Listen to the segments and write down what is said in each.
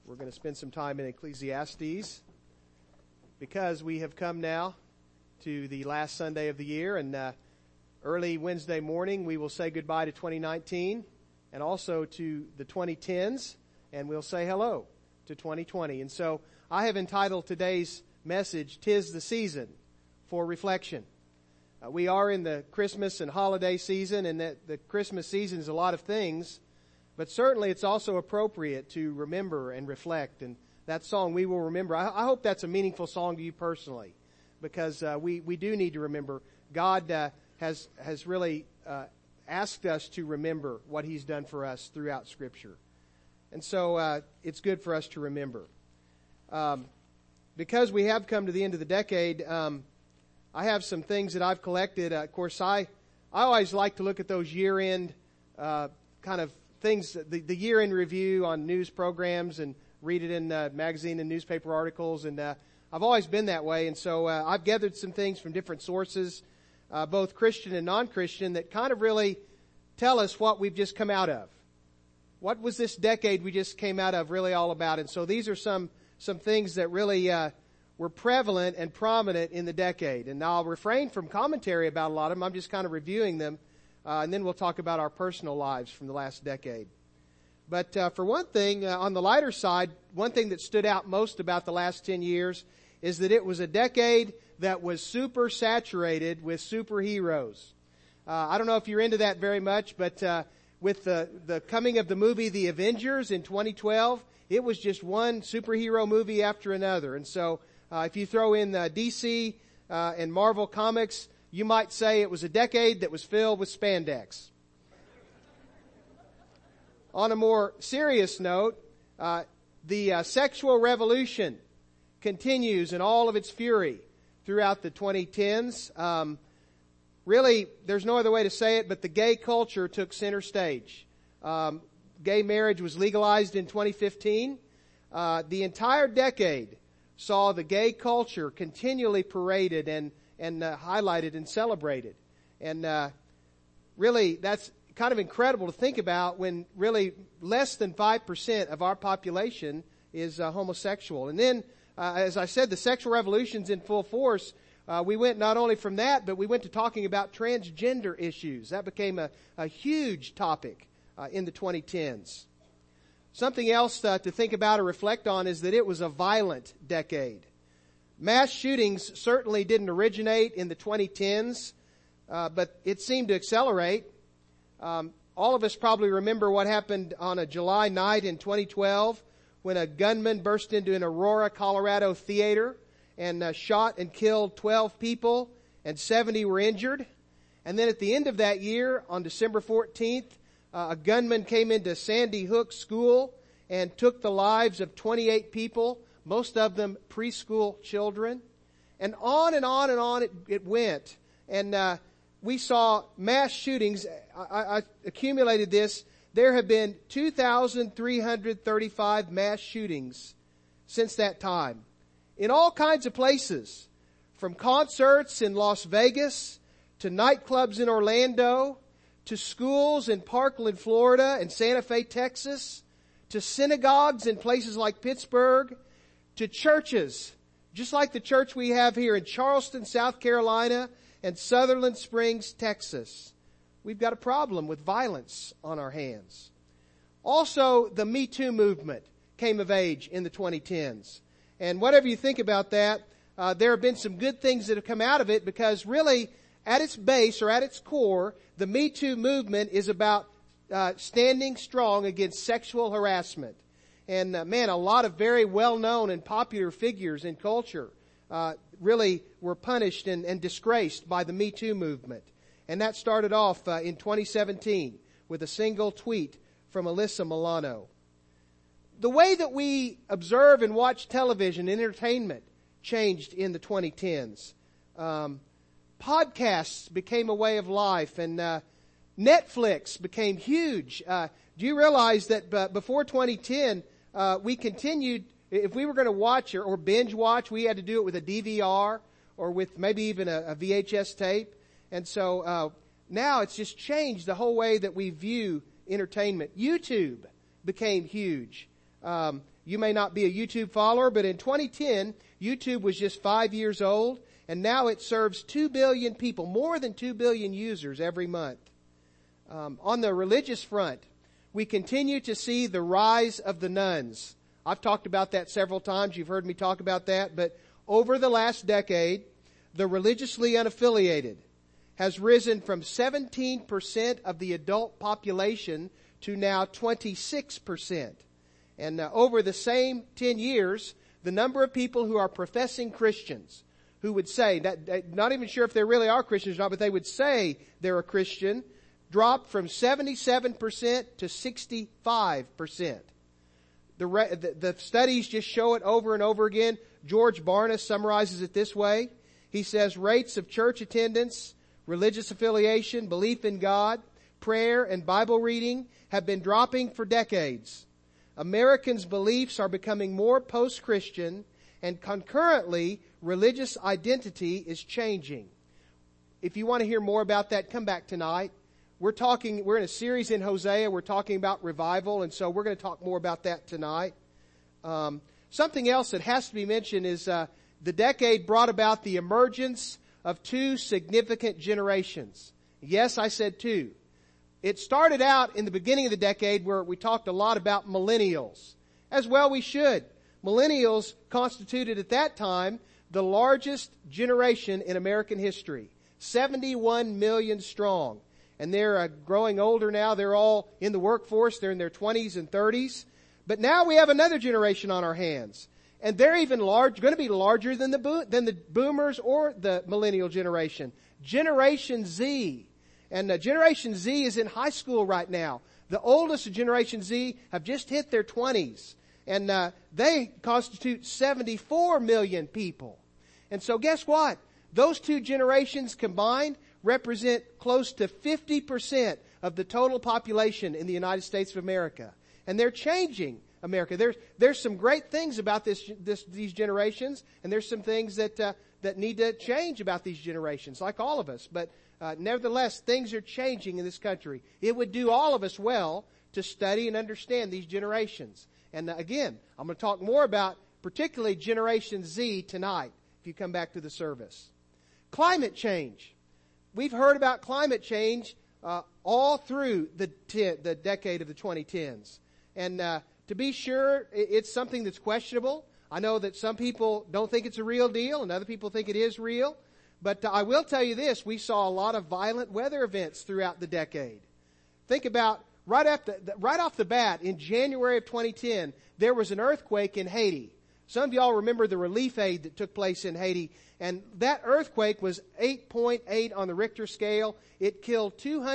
We're going to spend some time in Ecclesiastes because we have come now to the last Sunday of the year, and early Wednesday morning we will say goodbye to 2019 and also to the 2010s, and we'll say hello to 2020. And so I have entitled today's message, "'Tis the Season for Reflection." We are in the Christmas and holiday season, and that the Christmas season is a lot of things, but certainly it's also appropriate to remember and reflect. And that song, "We Will Remember," I hope that's a meaningful song to you personally, because we do need to remember. God has really asked us to remember what He's done for us throughout Scripture. And so it's good for us to remember. Because we have come to the end of the decade, I have some things that I've collected. Of course, I always like to look at those year-end kind of things, the year-end review on news programs, and read it in magazine and newspaper articles. And I've always been that way. And so I've gathered some things from different sources, both Christian and non-Christian, that kind of really tell us what we've just come out of. What was this decade we just came out of really all about? And so these are some things that really were prevalent and prominent in the decade. And now I'll refrain from commentary about a lot of them. I'm just kind of reviewing them. And then we'll talk about our personal lives from the last decade. But for one thing, on the lighter side, one thing that stood out most about the last 10 years is that it was a decade that was super saturated with superheroes. I don't know if you're into that very much, but with the coming of the movie The Avengers in 2012, it was just one superhero movie after another. And so if you throw in DC and Marvel Comics, you might say it was a decade that was filled with spandex. On a more serious note, the sexual revolution continues in all of its fury throughout the 2010s. Really, there's no other way to say it, but the gay culture took center stage. Gay marriage was legalized in 2015. The entire decade saw the gay culture continually paraded and highlighted and celebrated. And really, that's kind of incredible to think about when really less than 5% of our population is homosexual. And then, as I said, the sexual revolution's in full force. We went not only from that, but we went to talking about transgender issues. That became a huge topic in the 2010s. Something else to think about or reflect on is that it was a violent decade. Mass shootings certainly didn't originate in the 2010s, but it seemed to accelerate. All of us probably remember what happened on a July night in 2012 when a gunman burst into an Aurora, Colorado theater and shot and killed 12 people and 70 were injured. And then at the end of that year, on December 14th, a gunman came into Sandy Hook School and took the lives of 28 people, most of them preschool children. And on and on and on it went. And we saw mass shootings. I accumulated this. There have been 2,335 mass shootings since that time, in all kinds of places, from concerts in Las Vegas to nightclubs in Orlando to schools in Parkland, Florida and Santa Fe, Texas, to synagogues in places like Pittsburgh, to churches, just like the church we have here in Charleston, South Carolina and Sutherland Springs, Texas. We've got a problem with violence on our hands. Also, the Me Too movement came of age in the 2010s. And whatever you think about that, there have been some good things that have come out of it, because really, at its base or at its core, the Me Too movement is about standing strong against sexual harassment. And man, a lot of very well-known and popular figures in culture really were punished and disgraced by the Me Too movement. And that started off in 2017 with a single tweet from Alyssa Milano. The way that we observe and watch television and entertainment changed in the 2010s. Podcasts became a way of life, and Netflix became huge. Do you realize that before 2010, we continued, if we were going to watch or binge watch, we had to do it with a DVR or with maybe even a VHS tape. And so now it's just changed the whole way that we view entertainment. YouTube became huge. You may not be a YouTube follower, but in 2010, YouTube was just 5 years old, and now it serves 2 billion people, more than 2 billion users every month. On the religious front, we continue to see the rise of the nones. I've talked about that several times. You've heard me talk about that. But over the last decade, the religiously unaffiliated has risen from 17% of the adult population to now 26%. And over the same 10 years, the number of people who are professing Christians, who would say, that not even sure if they really are Christians or not, but they would say they're a Christian, dropped from 77% to 65%. The studies just show it over and over again. George Barna summarizes it this way. He says rates of church attendance, religious affiliation, belief in God, prayer, and Bible reading have been dropping for decades. Americans' beliefs are becoming more post-Christian, and concurrently, religious identity is changing. If you want to hear more about that, come back tonight. We're in a series in Hosea. We're talking about revival, and so we're going to talk more about that tonight. Something else that has to be mentioned is the decade brought about the emergence of two significant generations. Yes, I said two. It started out in the beginning of the decade where we talked a lot about millennials. As well we should. Millennials constituted at that time the largest generation in American history. 71 million strong. And they're growing older now. They're all in the workforce. They're in their 20s and 30s. But now we have another generation on our hands. And they're even going to be larger than the boomers or the millennial generation. Generation Z. And Generation Z is in high school right now. The oldest of Generation Z have just hit their 20s. And they constitute 74 million people. And so guess what? Those two generations combined represent close to 50% of the total population in the United States of America. And they're changing America. There's some great things about these generations, and there's some things that need to change about these generations, like all of us. But nevertheless, things are changing in this country. It would do all of us well to study and understand these generations. And again, I'm going to talk more about particularly Generation Z tonight, if you come back to the service. Climate change. We've heard about climate change all through the decade of the 2010s. And to be sure, it's something that's questionable. I know that some people don't think it's a real deal and other people think it is real. But I will tell you this, we saw a lot of violent weather events throughout the decade. Think about, right off the bat, in January of 2010, there was an earthquake in Haiti. Some of y'all remember the relief aid that took place in Haiti. And that earthquake was 8.8 on the Richter scale. It killed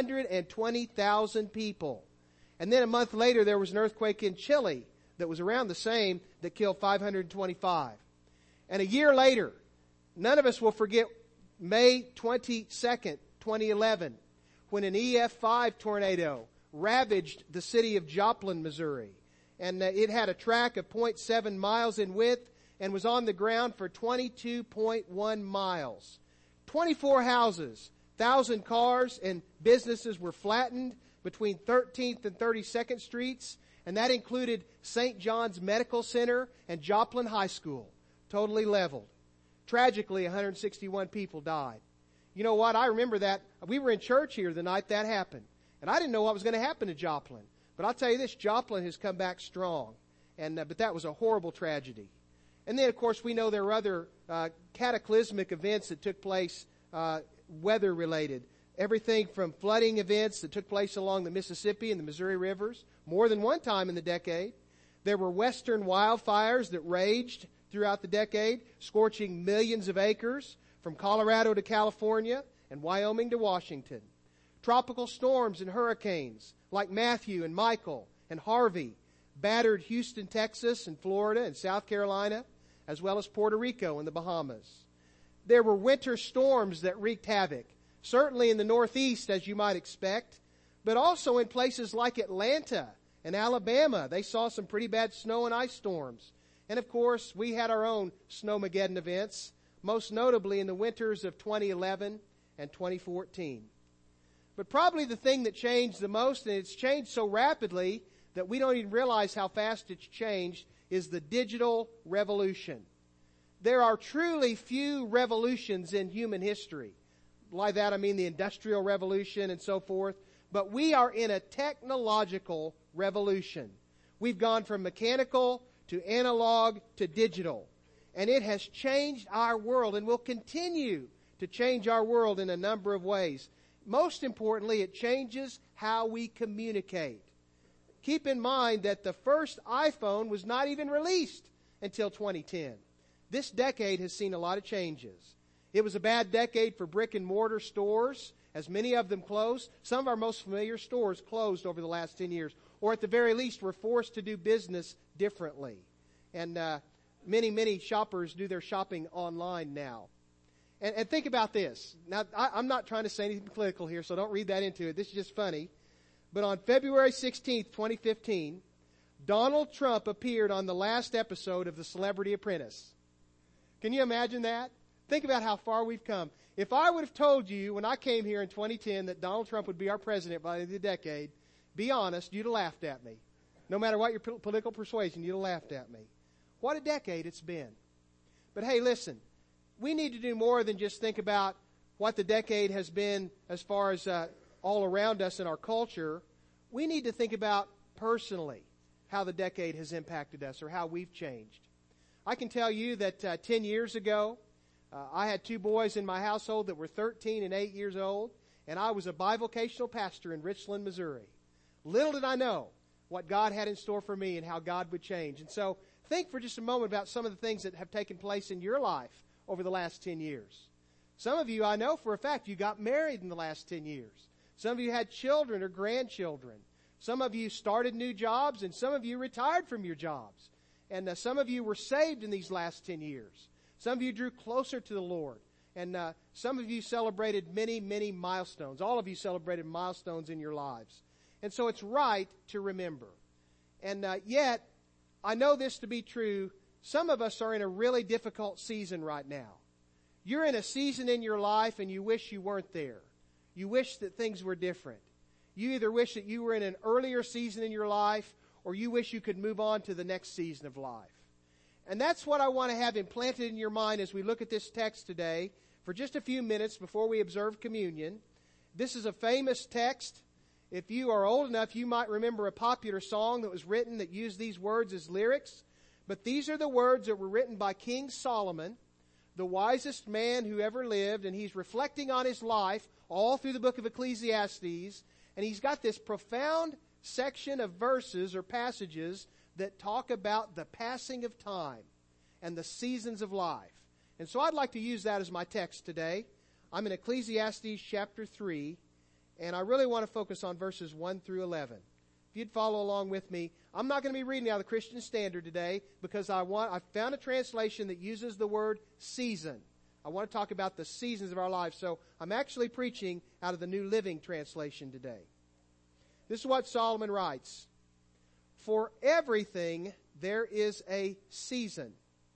220,000 people. And then a month later, there was an earthquake in Chile that was around the same that killed 525. And a year later, none of us will forget May 22nd, 2011, when an EF5 tornado ravaged the city of Joplin, Missouri. And it had a track of 0.7 miles in width and was on the ground for 22.1 miles. 24 houses, 1,000 cars, and businesses were flattened between 13th and 32nd Streets, and that included St. John's Medical Center and Joplin High School, totally leveled. Tragically, 161 people died. You know what? I remember that. We were in church here the night that happened, and I didn't know what was going to happen to Joplin. But I'll tell you this, Joplin has come back strong. But that was a horrible tragedy. And then, of course, we know there were other cataclysmic events that took place, weather-related. Everything from flooding events that took place along the Mississippi and the Missouri rivers, more than one time in the decade. There were western wildfires that raged throughout the decade, scorching millions of acres from Colorado to California and Wyoming to Washington. Tropical storms and hurricanes like Matthew and Michael and Harvey battered Houston, Texas, and Florida and South Carolina, as well as Puerto Rico and the Bahamas. There were winter storms that wreaked havoc, certainly in the Northeast, as you might expect, but also in places like Atlanta and Alabama. They saw some pretty bad snow and ice storms. And of course, we had our own Snowmageddon events, most notably in the winters of 2011 and 2014. But probably the thing that changed the most, and it's changed so rapidly that we don't even realize how fast it's changed, is the digital revolution. There are truly few revolutions in human history. By that I mean the Industrial Revolution and so forth. But we are in a technological revolution. We've gone from mechanical to analog to digital. And it has changed our world and will continue to change our world in a number of ways. Most importantly, it changes how we communicate. Keep in mind that the first iPhone was not even released until 2010. This decade has seen a lot of changes. It was a bad decade for brick and mortar stores, as many of them closed. Some of our most familiar stores closed over the last 10 years, or at the very least were forced to do business differently. And many shoppers do their shopping online now. And think about this. Now, I'm not trying to say anything political here, so don't read that into it. This is just funny. But on February 16th, 2015, Donald Trump appeared on the last episode of The Celebrity Apprentice. Can you imagine that? Think about how far we've come. If I would have told you when I came here in 2010 that Donald Trump would be our president by the end of the decade, be honest, you'd have laughed at me. No matter what your political persuasion, you'd have laughed at me. What a decade it's been. But hey, listen, we need to do more than just think about what the decade has been as far as all around us in our culture. We need to think about personally how the decade has impacted us or how we've changed. I can tell you that 10 years ago, I had two boys in my household that were 13 and 8 years old, and I was a bivocational pastor in Richland, Missouri. Little did I know what God had in store for me and how God would change. And so think for just a moment about some of the things that have taken place in your life over the last 10 years. Some of you, I know for a fact, you got married in the last 10 years. Some of you had children or grandchildren. Some of you started new jobs, and some of you retired from your jobs. And some of you were saved in these last 10 years. Some of you drew closer to the Lord. And some of you celebrated many milestones. All of you celebrated milestones in your lives. And so it's right to remember. And yet, I know this to be true. Some of us are in a really difficult season right now. You're in a season in your life and you wish you weren't there. You wish that things were different. You either wish that you were in an earlier season in your life or you wish you could move on to the next season of life. And that's what I want to have implanted in your mind as we look at this text today for just a few minutes before we observe communion. This is a famous text. If you are old enough, you might remember a popular song that was written that used these words as lyrics. But these are the words that were written by King Solomon, the wisest man who ever lived, and he's reflecting on his life all through the book of Ecclesiastes, and he's got this profound section of verses or passages that talk about the passing of time and the seasons of life. And so I'd like to use that as my text today. I'm in Ecclesiastes chapter 3, and I really want to focus on verses 1 through 11. If you'd follow along with me, I'm not going to be reading out of the Christian Standard today because I found a translation that uses the word season. I want to talk about the seasons of our lives. So I'm actually preaching out of the New Living Translation today. This is what Solomon writes. For everything there is a season,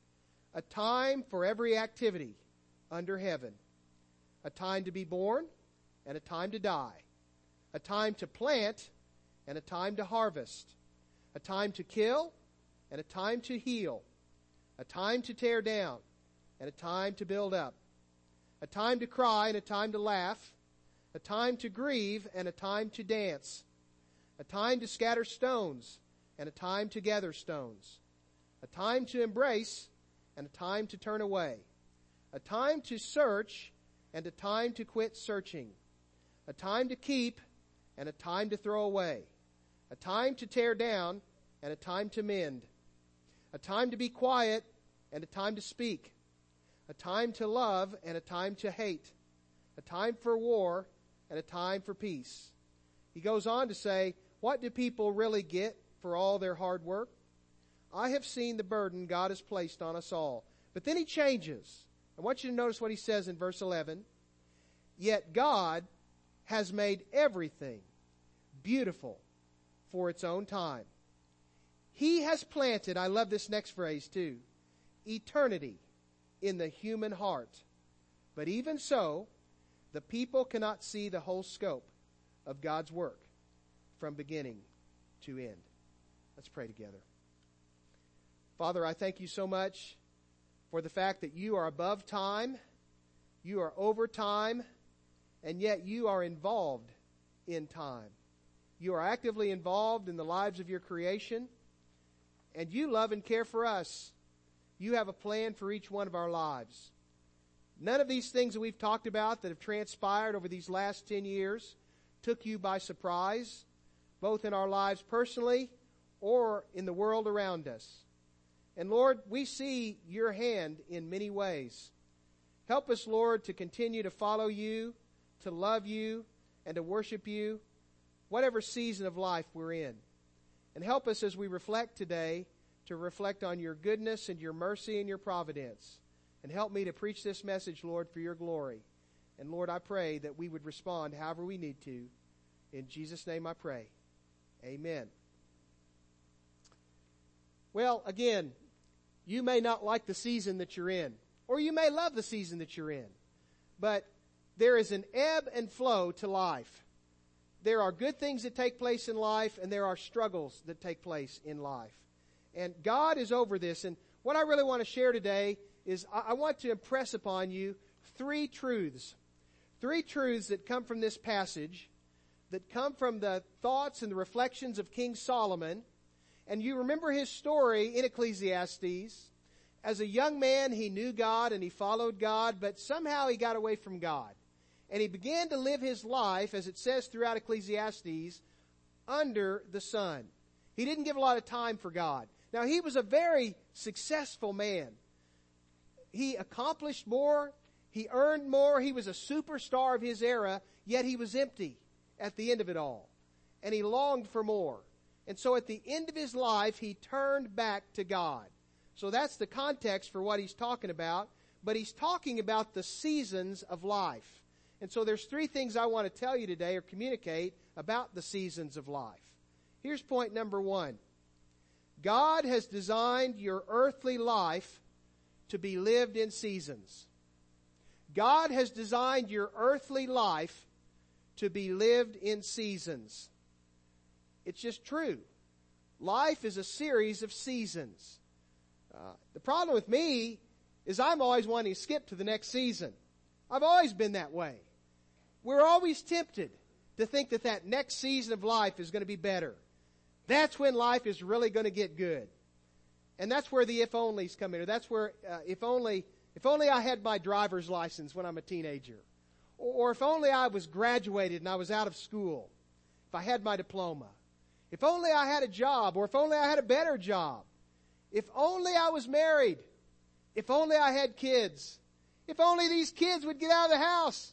a time for every activity under heaven, a time to be born and a time to die, a time to plant and a time to harvest, a time to kill and a time to heal, a time to tear down and a time to build up, a time to cry and a time to laugh, a time to grieve and a time to dance, a time to scatter stones and a time to gather stones, a time to embrace and a time to turn away, a time to search and a time to quit searching, a time to keep and a time to throw away, a time to tear down and a time to mend, a time to be quiet and a time to speak, a time to love and a time to hate, a time for war and a time for peace. He goes on to say, what do people really get for all their hard work? I have seen the burden God has placed on us all. But then he changes. I want you to notice what he says in verse 11. Yet God has made everything beautiful for its own time. He has planted, I love this next phrase too, eternity in the human heart. But even so, the people cannot see the whole scope of God's work from beginning to end. Let's pray together. Father, I thank you so much for the fact that you are above time, you are over time, and yet you are involved in time. You are actively involved in the lives of your creation, and you love and care for us. You have a plan for each one of our lives. None of these things that we've talked about that have transpired over these last 10 years took you by surprise, both in our lives personally or in the world around us. And Lord, we see your hand in many ways. Help us, Lord, to continue to follow you, to love you, and to worship you, whatever season of life we're in. And help us as we reflect today to reflect on your goodness and your mercy and your providence. And help me to preach this message, Lord, for your glory. And Lord, I pray that we would respond however we need to. In Jesus' name I pray. Amen. Well, again, you may not like the season that you're in, or you may love the season that you're in, but there is an ebb and flow to life. There are good things that take place in life, and there are struggles that take place in life. And God is over this. And what I really want to share today is I want to impress upon you three truths. Three truths that come from this passage, that come from the thoughts and the reflections of King Solomon. And you remember his story in Ecclesiastes. As a young man, he knew God and he followed God, but somehow he got away from God. And he began to live his life, as it says throughout Ecclesiastes, under the sun. He didn't give a lot of time for God. Now, he was a very successful man. He accomplished more. He earned more. He was a superstar of his era, yet he was empty at the end of it all. And he longed for more. And so at the end of his life, he turned back to God. So that's the context for what he's talking about. But he's talking about the seasons of life. And so there's three things I want to tell you today or communicate about the seasons of life. Here's point number one. God has designed your earthly life to be lived in seasons. God has designed your earthly life to be lived in seasons. It's just true. Life is a series of seasons. The problem with me is I'm always wanting to skip to the next season. I've always been that way. We're always tempted to think that that next season of life is going to be better. That's when life is really going to get good. And that's where the if-onlys come in. Or that's where, if only I had my driver's license when I'm a teenager. Or if only I was graduated and I was out of school. If I had my diploma. If only I had a job. Or if only I had a better job. If only I was married. If only I had kids. If only these kids would get out of the house.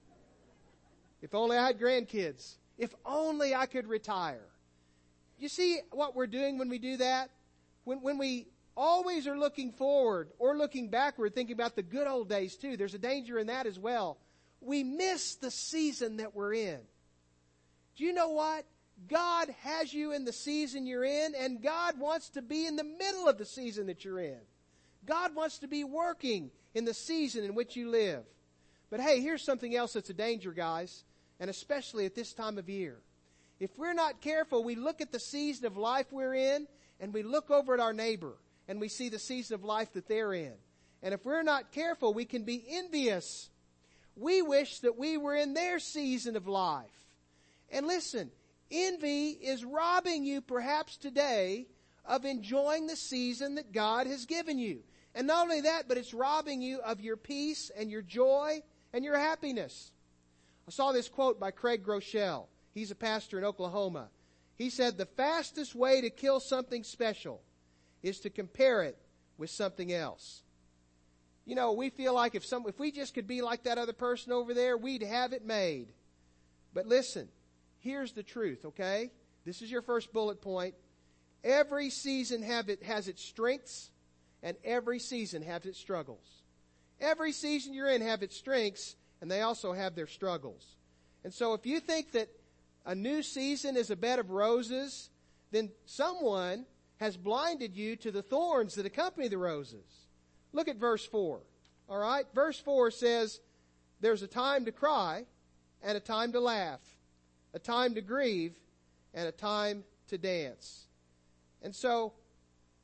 If only I had grandkids. If only I could retire. You see what we're doing when we do that? When we always are looking forward or looking backward, thinking about the good old days too, there's a danger in that as well. We miss the season that we're in. Do you know what? God has you in the season you're in, and God wants to be in the middle of the season that you're in. God wants to be working in the season in which you live. But hey, here's something else that's a danger, guys, and especially at this time of year. If we're not careful, we look at the season of life we're in, and we look over at our neighbor, and we see the season of life that they're in. And if we're not careful, we can be envious. We wish that we were in their season of life. And listen, envy is robbing you perhaps today of enjoying the season that God has given you. And not only that, but it's robbing you of your peace and your joy and your happiness. I saw this quote by Craig Groeschel. He's a pastor in Oklahoma. He said, the fastest way to kill something special is to compare it with something else. You know, we feel like if we just could be like that other person over there, we'd have it made. But listen, here's the truth, okay? This is your first bullet point. Every season has its strengths, and every season has its struggles. Every season you're in have its strengths, and they also have their struggles. And so if you think that a new season is a bed of roses, then someone has blinded you to the thorns that accompany the roses. Look at verse 4. All right? Verse 4 says, there's a time to cry and a time to laugh, a time to grieve and a time to dance. And so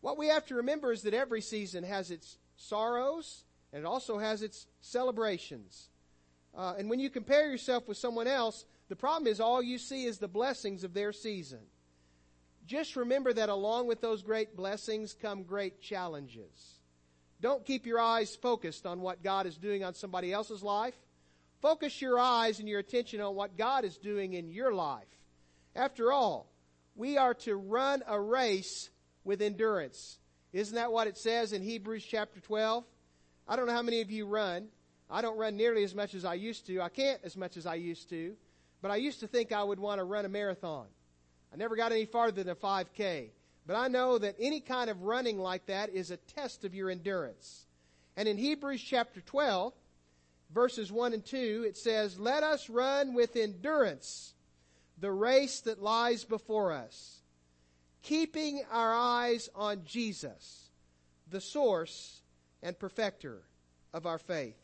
What we have to remember is that every season has its sorrows and it also has its celebrations. And when you compare yourself with someone else, the problem is all you see is the blessings of their season. Just remember that along with those great blessings come great challenges. Don't keep your eyes focused on what God is doing on somebody else's life. Focus your eyes and your attention on what God is doing in your life. After all, we are to run a race with endurance. Isn't that what it says in Hebrews chapter 12? I don't know how many of you run. I don't run nearly as much as I used to. I can't as much as I used to. But I used to think I would want to run a marathon. I never got any farther than a 5K. But I know that any kind of running like that is a test of your endurance. And in Hebrews chapter 12, verses 1 and 2, it says, "Let us run with endurance the race that lies before us, keeping our eyes on Jesus, the source and perfecter of our faith."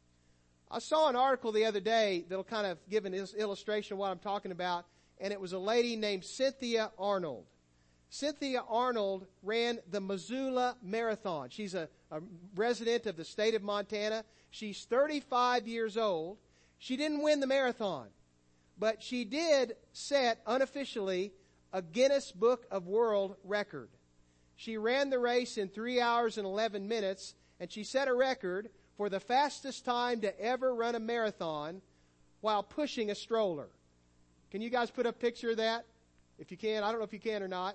I saw an article the other day that'll kind of give an illustration of what I'm talking about, and it was a lady named Cynthia Arnold. Cynthia Arnold ran the Missoula Marathon. She's a resident of the state of Montana. She's 35 years old. She didn't win the marathon, but she did set unofficially a Guinness Book of World Record. She ran the race in 3 hours and 11 minutes, and she set a record for the fastest time to ever run a marathon while pushing a stroller. Can you guys put up a picture of that? If you can. I don't know if you can or not.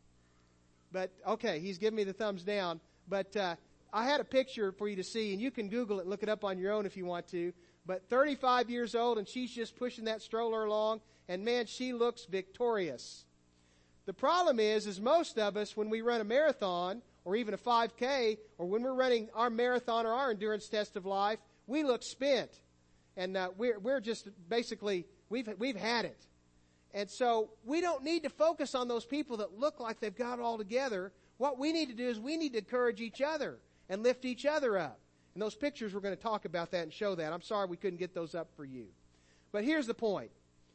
But, okay, he's giving me the thumbs down. But I had a picture for you to see, and you can Google it and look it up on your own if you want to. But 35 years old, and she's just pushing that stroller along, and man, she looks victorious. The problem is most of us, when we run a marathon, or even a 5K, or when we're running our marathon or our endurance test of life, we look spent. And we're just basically, we've had it. And so we don't need to focus on those people that look like they've got it all together. What we need to do is we need to encourage each other and lift each other up. And those pictures, we're going to talk about that and show that. I'm sorry we couldn't get those up for you. But here's the point.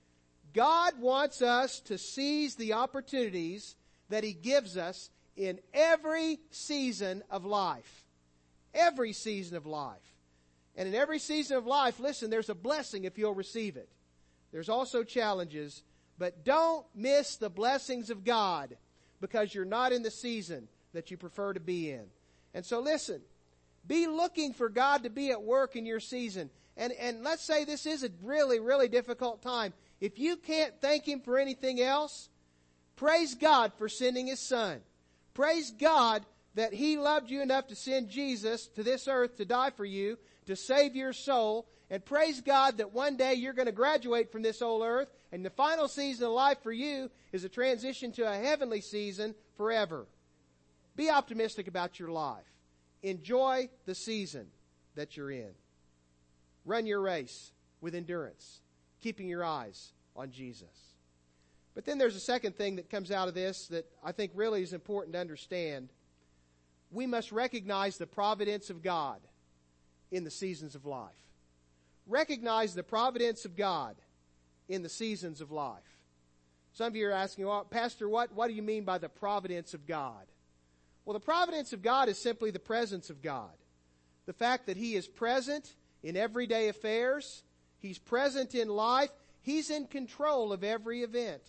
God wants us to seize the opportunities that He gives us in every season of life. Every season of life. And in every season of life, listen, there's a blessing if you'll receive it. There's also challenges. But don't miss the blessings of God because you're not in the season that you prefer to be in. And so listen, be looking for God to be at work in your season. And let's say this is a really, really difficult time. If you can't thank Him for anything else, praise God for sending His Son. Praise God that He loved you enough to send Jesus to this earth to die for you, to save your soul. And praise God that one day you're going to graduate from this old earth, and the final season of life for you is a transition to a heavenly season forever. Be optimistic about your life. Enjoy the season that you're in. Run your race with endurance, keeping your eyes on Jesus. But then there's a second thing that comes out of this that I think really is important to understand. We must recognize the providence of God in the seasons of life. Recognize the providence of God in the seasons of life. Some of you are asking, well, Pastor, what do you mean by the providence of God? Well, the providence of God is simply the presence of God. The fact that He is present in everyday affairs. He's present in life. He's in control of every event.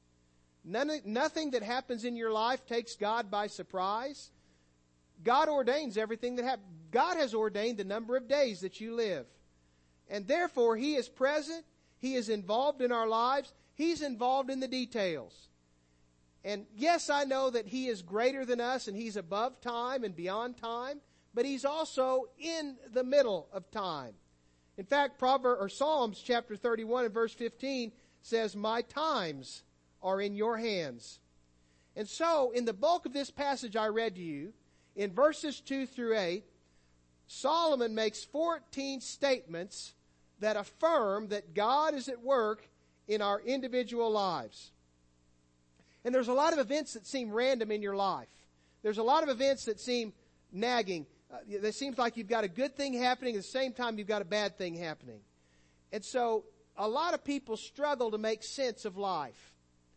Nothing that happens in your life takes God by surprise. God ordains everything that happens. God has ordained the number of days that you live. And therefore, He is present. He is involved in our lives. He's involved in the details. And yes, I know that He is greater than us and He's above time and beyond time, but He's also in the middle of time. In fact, Psalms chapter 31 and verse 15 says, "My times are in your hands." And so, in the bulk of this passage I read to you, in verses 2 through 8, Solomon makes 14 statements that affirm that God is at work in our individual lives. And there's a lot of events that seem random in your life. There's a lot of events that seem nagging. It seems like you've got a good thing happening, at the same time you've got a bad thing happening. And so a lot of people struggle to make sense of life.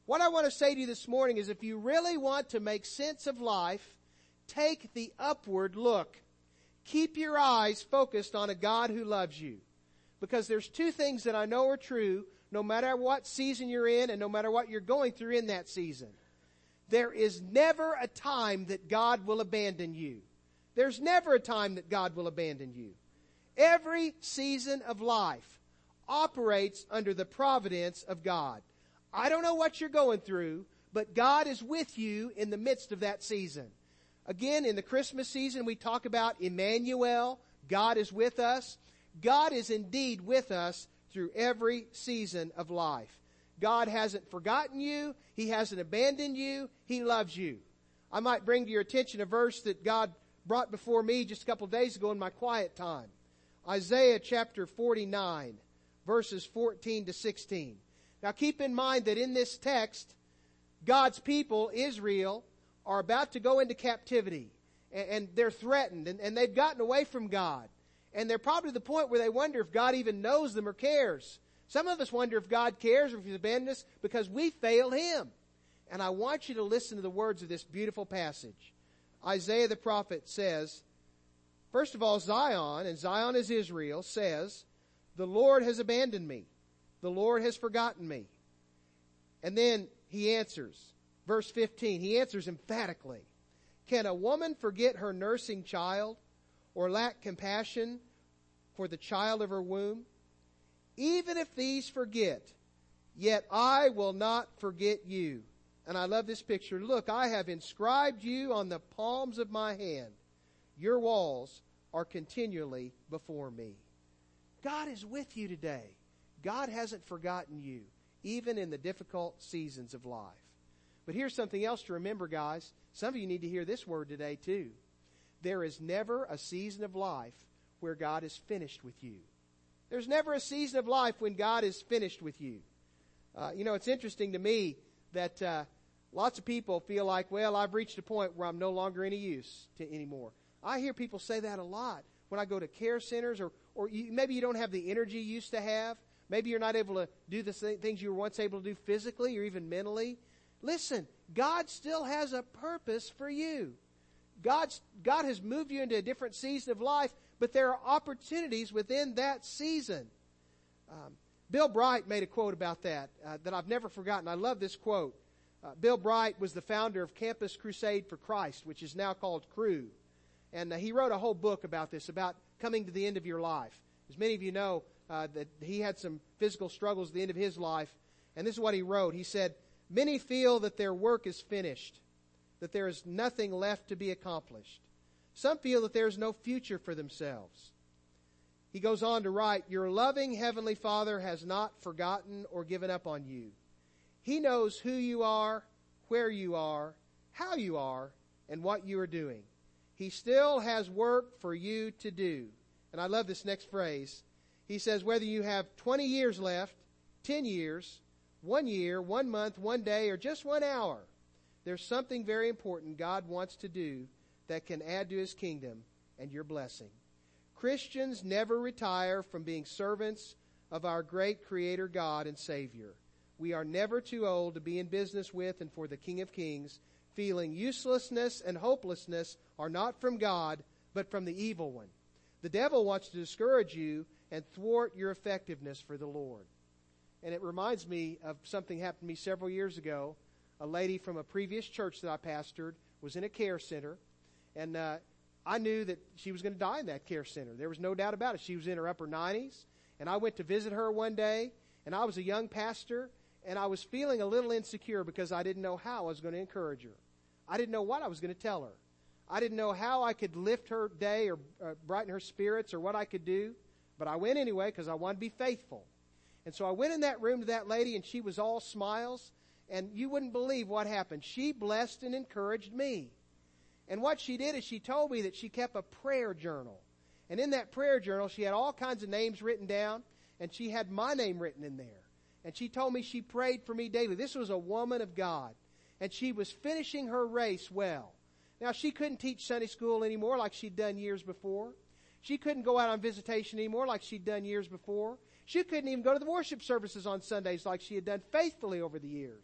What I want to say to you this morning is if you really want to make sense of life, take the upward look. Keep your eyes focused on a God who loves you. Because there's two things that I know are true, no matter what season you're in and no matter what you're going through in that season. There is never a time that God will abandon you. There's never a time that God will abandon you. Every season of life operates under the providence of God. I don't know what you're going through, but God is with you in the midst of that season. Again, in the Christmas season, we talk about Emmanuel. God is with us. God is indeed with us through every season of life. God hasn't forgotten you. He hasn't abandoned you. He loves you. I might bring to your attention a verse that God brought before me just a couple of days ago in my quiet time. Isaiah chapter 49, verses 14 to 16. Now keep in mind that in this text, God's people, Israel, are about to go into captivity. And they're threatened. And they've gotten away from God. And they're probably to the point where they wonder if God even knows them or cares. Some of us wonder if God cares or if He's abandoned us because we fail Him. And I want you to listen to the words of this beautiful passage. Isaiah the prophet says, first of all, Zion, and Zion is Israel, says, the Lord has abandoned me. The Lord has forgotten me. And then he answers, verse 15, he answers emphatically, can a woman forget her nursing child or lack compassion for the child of her womb? Even if these forget, yet I will not forget you. And I love this picture. Look, I have inscribed you on the palms of my hand. Your walls are continually before me. God is with you today. God hasn't forgotten you, even in the difficult seasons of life. But here's something else to remember, guys. Some of you need to hear this word today, too. There is never a season of life where God is finished with you. There's never a season of life when God is finished with you. It's interesting to me that lots of people feel like, well, I've reached a point where I'm no longer any use anymore. I hear people say that a lot when I go to care centers or maybe you don't have the energy you used to have. Maybe you're not able to do the things you were once able to do physically or even mentally. Listen, God still has a purpose for you. God has moved you into a different season of life, but there are opportunities within that season. Bill Bright made a quote about that I've never forgotten. I love this quote. Bill Bright was the founder of Campus Crusade for Christ, which is now called Cru. And he wrote a whole book about this, about coming to the end of your life. As many of you know, that he had some physical struggles at the end of his life. And this is what he wrote. He said, many feel that their work is finished, that there is nothing left to be accomplished. Some feel that there is no future for themselves. He goes on to write, your loving Heavenly Father has not forgotten or given up on you. He knows who you are, where you are, how you are, and what you are doing. He still has work for you to do. And I love this next phrase. He says, whether you have 20 years left, 10 years, 1 year, 1 month, 1 day, or just 1 hour, there's something very important God wants to do that can add to His kingdom and your blessing. Christians never retire from being servants of our great Creator God and Savior. We are never too old to be in business with and for the King of Kings. Feeling uselessness and hopelessness are not from God, but from the evil one. The devil wants to discourage you and thwart your effectiveness for the Lord. And it reminds me of something happened to me several years ago. A lady from a previous church that I pastored was in a care center, and I knew that she was going to die in that care center. There was no doubt about it. She was in her upper 90s, and I went to visit her one day, and I was a young pastor, and I was feeling a little insecure because I didn't know how I was going to encourage her. I didn't know what I was going to tell her. I didn't know how I could lift her day or brighten her spirits or what I could do. But I went anyway because I wanted to be faithful. And so I went in that room to that lady, and she was all smiles. And you wouldn't believe what happened. She blessed and encouraged me. And what she did is she told me that she kept a prayer journal. And in that prayer journal, she had all kinds of names written down. And she had my name written in there. And she told me she prayed for me daily. This was a woman of God. And she was finishing her race well. Now, she couldn't teach Sunday school anymore like she'd done years before. She couldn't go out on visitation anymore like she'd done years before. She couldn't even go to the worship services on Sundays like she had done faithfully over the years.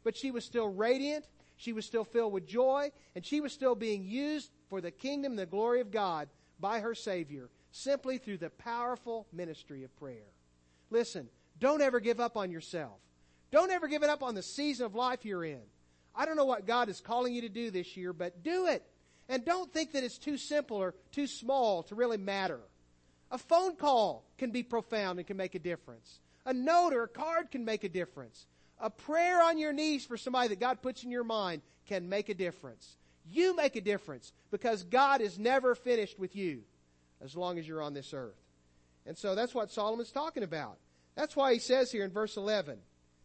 but she was still radiant, she was still filled with joy, and she was still being used for the kingdom and the glory of God by her Savior, simply through the powerful ministry of prayer. Listen, don't ever give up on yourself. Don't ever give it up on the season of life you're in. I don't know what God is calling you to do this year, but do it. And don't think that it's too simple or too small to really matter. A phone call can be profound and can make a difference. A note or a card can make a difference. A prayer on your knees for somebody that God puts in your mind can make a difference. You make a difference because God is never finished with you as long as you're on this earth. And so that's what Solomon's talking about. That's why he says here in verse 11,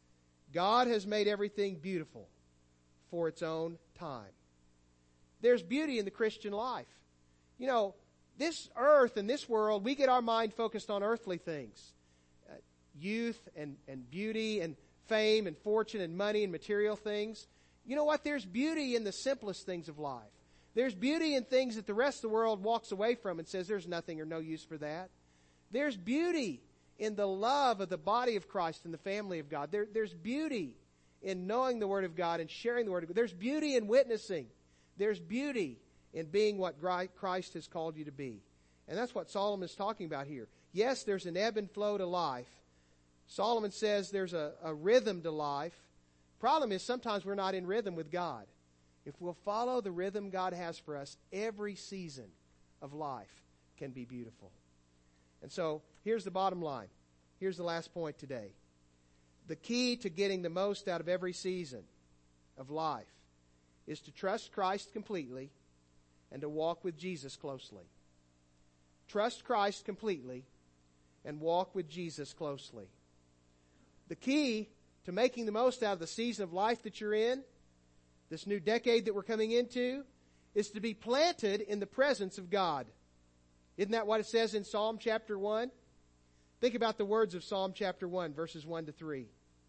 God has made everything beautiful for its own time. There's beauty in the Christian life. You know, this earth and this world, we get our mind focused on earthly things. Youth and beauty and fame and fortune and money and material things. You know what? There's beauty in the simplest things of life. There's beauty in things that the rest of the world walks away from and says there's nothing or no use for that. There's beauty in the love of the body of Christ and the family of God. There's beauty in knowing the Word of God and sharing the Word of God. There's beauty in witnessing. There's beauty in being what Christ has called you to be. And that's what Solomon is talking about here. Yes, there's an ebb and flow to life. Solomon says there's a rhythm to life. Problem is sometimes we're not in rhythm with God. If we'll follow the rhythm God has for us, every season of life can be beautiful. And so here's the bottom line. Here's the last point today. The key to getting the most out of every season of life is to trust Christ completely and to walk with Jesus closely. Trust Christ completely and walk with Jesus closely. The key to making the most out of the season of life that you're in, this new decade that we're coming into, is to be planted in the presence of God. Isn't that what it says in Psalm chapter 1? Think about the words of Psalm chapter 1, verses 1 to 3.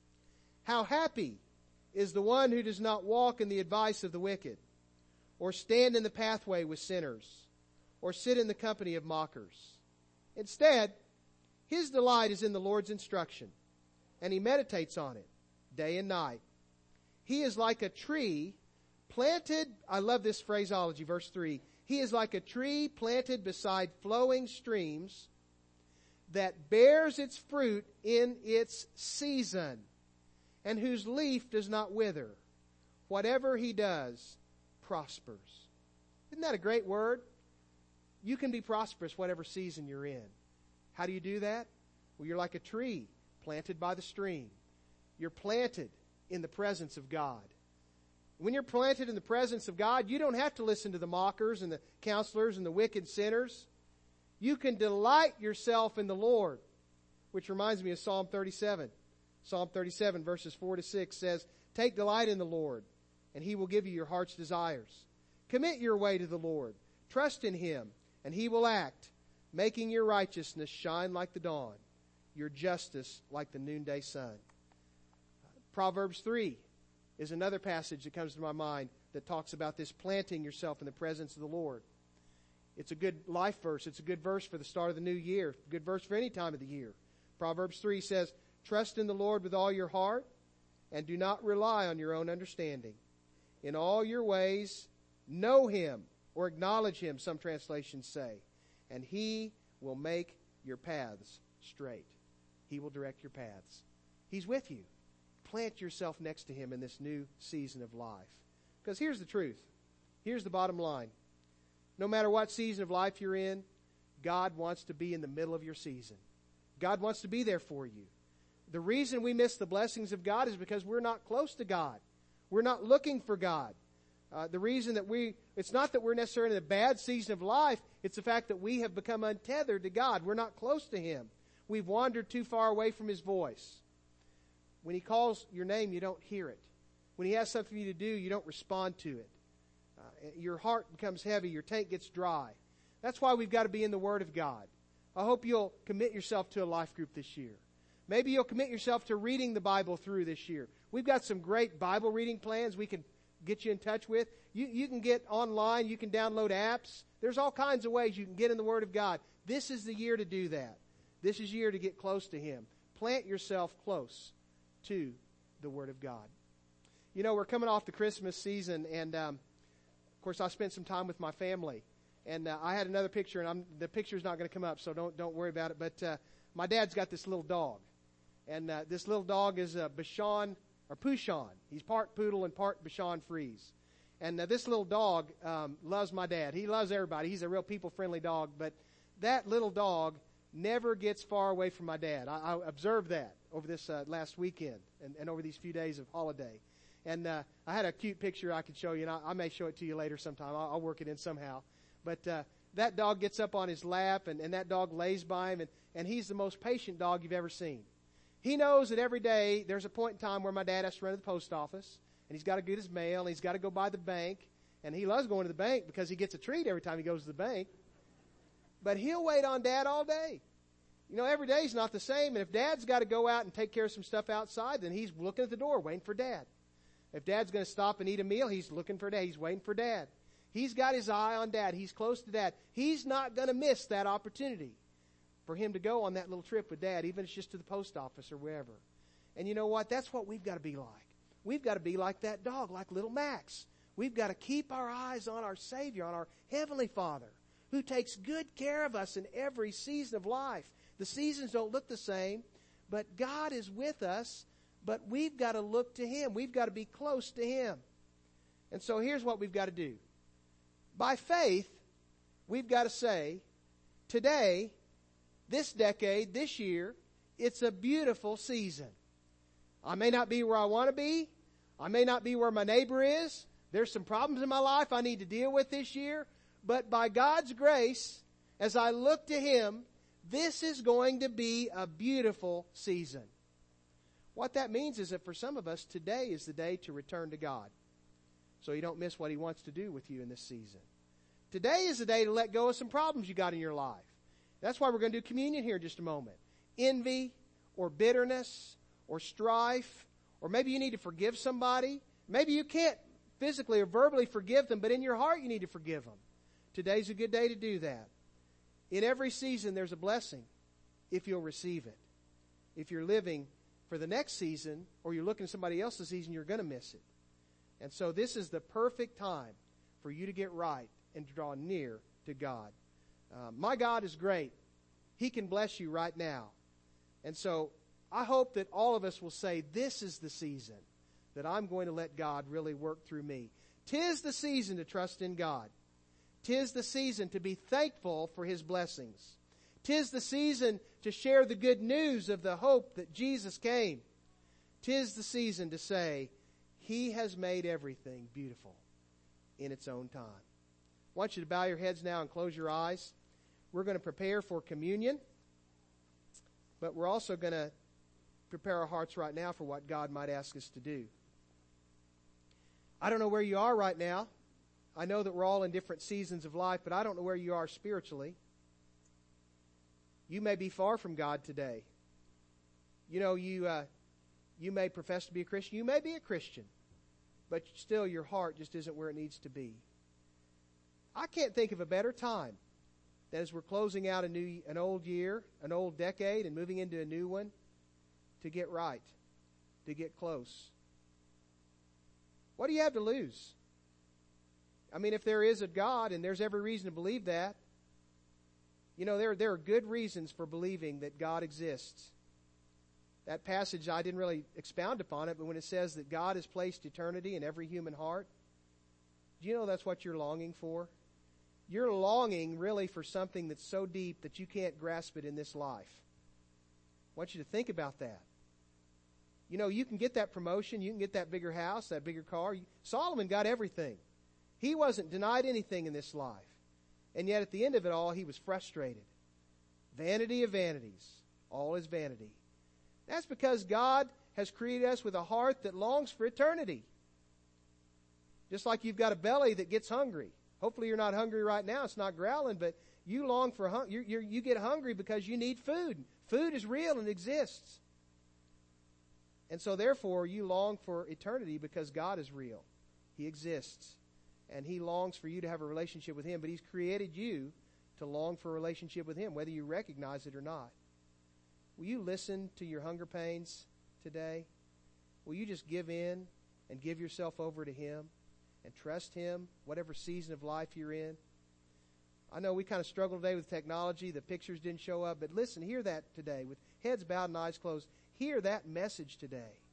How happy is the one who does not walk in the advice of the wicked, or stand in the pathway with sinners, or sit in the company of mockers. Instead, his delight is in the Lord's instruction, and he meditates on it day and night. He is like a tree planted, I love this phraseology, verse 3. He is like a tree planted beside flowing streams that bears its fruit in its season, and whose leaf does not wither. Whatever he does prospers. Isn't that a great word? You can be prosperous whatever season you're in. How do you do that? Well, you're like a tree planted by the stream. You're planted in the presence of God. When you're planted in the presence of God, you don't have to listen to the mockers and the counselors and the wicked sinners. You can delight yourself in the Lord, which reminds me of Psalm 37. Psalm 37 verses 4 to 6 says, Take delight in the Lord, and he will give you your heart's desires. Commit your way to the Lord. Trust in him, and he will act, making your righteousness shine like the dawn, your justice like the noonday sun. Proverbs 3 is another passage that comes to my mind that talks about this planting yourself in the presence of the Lord. It's a good life verse. It's a good verse for the start of the new year. A good verse for any time of the year. Proverbs 3 says, Trust in the Lord with all your heart, and do not rely on your own understanding. In all your ways, know him, or acknowledge him, some translations say, and he will make your paths straight. He will direct your paths. He's with you. Plant yourself next to him in this new season of life. Because here's the truth. Here's the bottom line. No matter what season of life you're in, God wants to be in the middle of your season. God wants to be there for you. The reason we miss the blessings of God is because we're not close to God. We're not looking for God. The reason that it's not that we're necessarily in a bad season of life, it's the fact that we have become untethered to God. We're not close to him. We've wandered too far away from his voice. When he calls your name, you don't hear it. When he has something for you to do, you don't respond to it. Your heart becomes heavy. Your tank gets dry. That's why we've got to be in the Word of God. I hope you'll commit yourself to a life group this year. Maybe you'll commit yourself to reading the Bible through this year. We've got some great Bible reading plans we can get you in touch with. You can get online. You can download apps. There's all kinds of ways you can get in the Word of God. This is the year to do that. This is the year to get close to him. Plant yourself close to the Word of God. You know, we're coming off the Christmas season, and of course, I spent some time with my family. And I had another picture, and the picture's not going to come up, so don't worry about it. But my dad's got this little dog, and this little dog is Bichon or Pouchon. He's part poodle and part Bichon Frise. And this little dog loves my dad. He loves everybody. He's a real people-friendly dog, but that little dog never gets far away from my dad. I observed that over this last weekend and over these few days of holiday. And I had a cute picture I could show you, and I may show it to you later sometime. I'll work it in somehow. But that dog gets up on his lap, and that dog lays by him, and he's the most patient dog you've ever seen. He knows that every day there's a point in time where my dad has to run to the post office, and he's got to get his mail, and he's got to go by the bank, and he loves going to the bank because he gets a treat every time he goes to the bank. But he'll wait on Dad all day. You know, every day's not the same, and if Dad's got to go out and take care of some stuff outside, then he's looking at the door waiting for Dad. If Dad's going to stop and eat a meal, he's looking for Dad. He's waiting for Dad. He's got his eye on Dad. He's close to Dad. He's not going to miss that opportunity for him to go on that little trip with Dad, even if it's just to the post office or wherever. And you know what? That's what we've got to be like. We've got to be like that dog, like little Max. We've got to keep our eyes on our Savior, on our Heavenly Father, who takes good care of us in every season of life. The seasons don't look the same, but God is with us, but we've got to look to Him. We've got to be close to Him. And so here's what we've got to do. By faith, we've got to say, today, this decade, this year, it's a beautiful season. I may not be where I want to be. I may not be where my neighbor is. There's some problems in my life I need to deal with this year. But by God's grace, as I look to Him, this is going to be a beautiful season. What that means is that for some of us, today is the day to return to God, so you don't miss what He wants to do with you in this season. Today is the day to let go of some problems you got in your life. That's why we're going to do communion here in just a moment. Envy or bitterness or strife, or maybe you need to forgive somebody. Maybe you can't physically or verbally forgive them, but in your heart you need to forgive them. Today's a good day to do that. In every season there's a blessing if you'll receive it. If you're living for the next season or you're looking at somebody else's season, you're going to miss it. And so this is the perfect time for you to get right and to draw near to God. My God is great. He can bless you right now. And so I hope that all of us will say, this is the season that I'm going to let God really work through me. 'Tis the season to trust in God. 'Tis the season to be thankful for His blessings. 'Tis the season to share the good news of the hope that Jesus came. 'Tis the season to say, He has made everything beautiful in its own time. I want you to bow your heads now and close your eyes. We're going to prepare for communion, but we're also going to prepare our hearts right now for what God might ask us to do. I don't know where you are right now. I know that we're all in different seasons of life, but I don't know where you are spiritually. You may be far from God today. You know, you may profess to be a Christian. You may be a Christian, but still your heart just isn't where it needs to be. I can't think of a better time than as we're closing out an old year, an old decade, and moving into a new one, to get right, to get close. What do you have to lose? I mean, if there is a God, and there's every reason to believe that, you know, there are good reasons for believing that God exists. That passage, I didn't really expound upon it, but when it says that God has placed eternity in every human heart, do you know that's what you're longing for? You're longing really for something that's so deep that you can't grasp it in this life. I want you to think about that. You know, you can get that promotion, you can get that bigger house, that bigger car. Solomon got everything. He wasn't denied anything in this life. And yet at the end of it all, he was frustrated. Vanity of vanities. All is vanity. That's because God has created us with a heart that longs for eternity. Just like you've got a belly that gets hungry. Hopefully you're not hungry right now. It's not growling, but you long for you get hungry because you need food. Food is real and exists. And so therefore you long for eternity because God is real. He exists. And He longs for you to have a relationship with Him. But He's created you to long for a relationship with Him, whether you recognize it or not. Will you listen to your hunger pains today? Will you just give in and give yourself over to Him and trust Him, whatever season of life you're in? I know we kind of struggle today with technology. The pictures didn't show up. But listen, hear that today. With heads bowed and eyes closed, hear that message today.